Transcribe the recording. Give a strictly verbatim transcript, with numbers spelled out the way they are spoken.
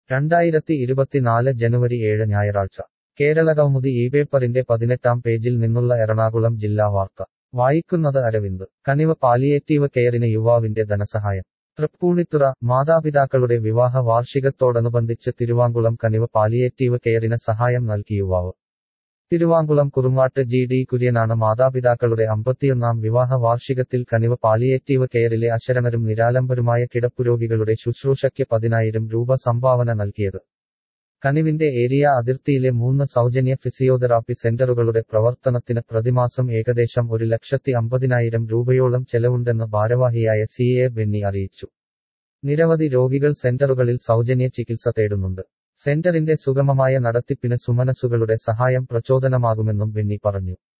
രണ്ടായിരത്തി ഇരുപത്തിനാല് ജനുവരി ഏഴ് ഞായറാഴ്ച കേരളകൗമുദി ഈ പേപ്പറിന്റെ പതിനെട്ടാം പേജിൽ നിന്നുള്ള എറണാകുളം ജില്ലാ വാർത്ത വായിക്കുന്നത് അരവിന്ദ് കനിവ് പാലിയേറ്റീവ് കെയറിന് യുവാവിന്റെ ധനസഹായം തൃപ്പൂണിത്തുറ മാതാപിതാക്കളുടെ വിവാഹ വാർഷികത്തോടനുബന്ധിച്ച് തിരുവാങ്കുളം കനിവ് പാലിയേറ്റീവ് കെയറിന് സഹായം നൽകി യുവാവ് തിരുവാങ്കുളം കുറുങ്ങാട്ട് ജി ഡി കുര്യനാണ് മാതാപിതാക്കളുടെ അമ്പത്തിയൊന്നാം വിവാഹ വാർഷികത്തിൽ കനിവ് പാലിയേറ്റീവ് കെയറിലെ അശരണരും നിരാലംബരുമായ കിടപ്പുരോഗികളുടെ ശുശ്രൂഷയ്ക്ക് പതിനായിരം രൂപ സംഭാവന നൽകിയത് കനിവിന്റെ ഏരിയ അതിർത്തിയിലെ മൂന്ന് സൗജന്യ ഫിസിയോതെറാപ്പി സെന്ററുകളുടെ പ്രവർത്തനത്തിന് പ്രതിമാസം ഏകദേശം ഒരു ലക്ഷത്തി അമ്പതിനായിരം രൂപയോളം ചെലവുണ്ടെന്ന് ഭാരവാഹിയായ സി എ ബെന്നി അറിയിച്ചു നിരവധി രോഗികൾ സെന്ററുകളിൽ സൗജന്യ ചികിത്സ തേടുന്നുണ്ട് സെന്ററിന്റെ സുഗമമായ നടത്തിപ്പിന് സുമനസുകളുടെ സഹായം പ്രചോദനമാകുമെന്നും ബെന്നി പറഞ്ഞു